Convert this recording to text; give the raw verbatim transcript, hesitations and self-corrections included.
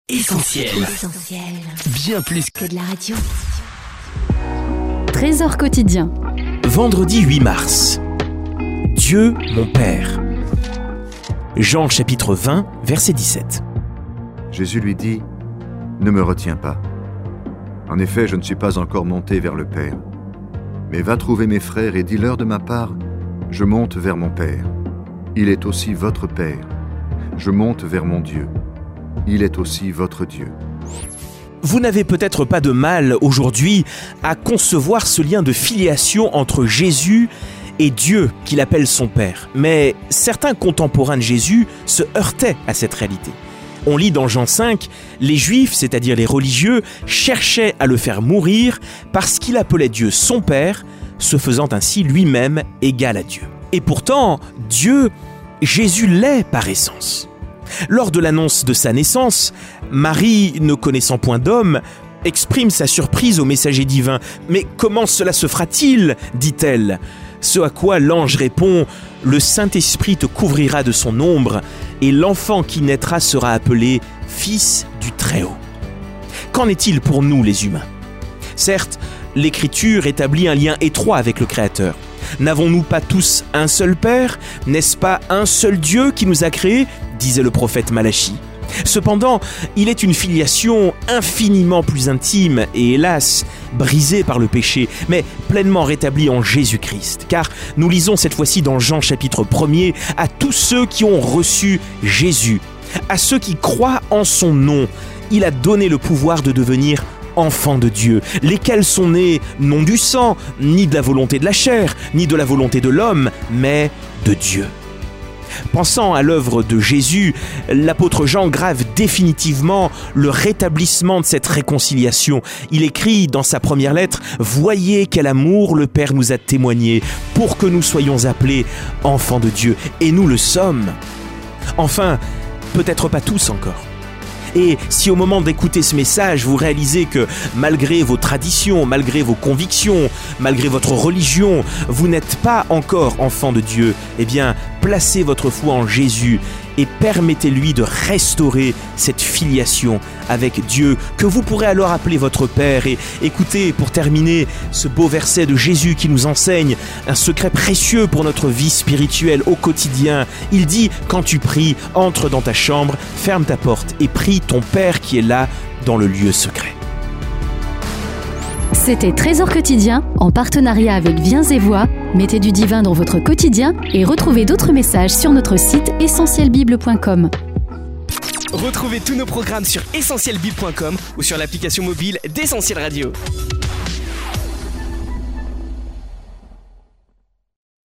Essentiel. Essentiel. Bien plus que de la radio. Trésor quotidien. Vendredi huit mars. Dieu, mon Père. Jean chapitre vingt, verset dix-sept. Jésus lui dit : Ne me retiens pas. En effet, je ne suis pas encore monté vers le Père. Mais va trouver mes frères et dis-leur de ma part : Je monte vers mon Père. Il est aussi votre Père. Je monte vers mon Dieu. Il est aussi votre Dieu. Vous n'avez peut-être pas de mal aujourd'hui à concevoir ce lien de filiation entre Jésus et Dieu qu'il appelle son Père. Mais certains contemporains de Jésus se heurtaient à cette réalité. On lit dans Jean cinq, les Juifs, c'est-à-dire les religieux, cherchaient à le faire mourir parce qu'il appelait Dieu son Père, se faisant ainsi lui-même égal à Dieu. Et pourtant, Dieu, Jésus l'est par essence. Lors de l'annonce de sa naissance, Marie, ne connaissant point d'homme, exprime sa surprise au messager divin. « Mais comment cela se fera-t-il » dit-elle. Ce à quoi l'ange répond « Le Saint-Esprit te couvrira de son ombre, et l'enfant qui naîtra sera appelé Fils du Très-Haut. » Qu'en est-il pour nous les humains ? Certes, l'Écriture établit un lien étroit avec le Créateur. N'avons-nous pas tous un seul Père ? N'est-ce pas un seul Dieu qui nous a créés ? Disait le prophète Malachie. Cependant, il est une filiation infiniment plus intime et hélas, brisée par le péché, mais pleinement rétablie en Jésus-Christ. Car nous lisons cette fois-ci dans Jean chapitre premier, à tous ceux qui ont reçu Jésus, à ceux qui croient en son nom, il a donné le pouvoir de devenir enfants de Dieu, lesquels sont nés non du sang, ni de la volonté de la chair, ni de la volonté de l'homme, mais de Dieu. Pensant à l'œuvre de Jésus, l'apôtre Jean grave définitivement le rétablissement de cette réconciliation. Il écrit dans sa première lettre « Voyez quel amour le Père nous a témoigné pour que nous soyons appelés enfants de Dieu. » Et nous le sommes. Enfin, peut-être pas tous encore. Et si au moment d'écouter ce message, vous réalisez que malgré vos traditions, malgré vos convictions, malgré votre religion, vous n'êtes pas encore enfant de Dieu, eh bien, placez votre foi en Jésus et permettez-lui de restaurer cette filiation avec Dieu, que vous pourrez alors appeler votre Père. Et écoutez, pour terminer, ce beau verset de Jésus qui nous enseigne un secret précieux pour notre vie spirituelle au quotidien. Il dit, quand tu pries, entre dans ta chambre, ferme ta porte et prie ton Père qui est là dans le lieu secret. C'était Trésor quotidien, en partenariat avec Viens et Voix. Mettez du divin dans votre quotidien et retrouvez d'autres messages sur notre site essentiel bible point com. Retrouvez tous nos programmes sur essentiel bible point com ou sur l'application mobile d'Essentiel Radio.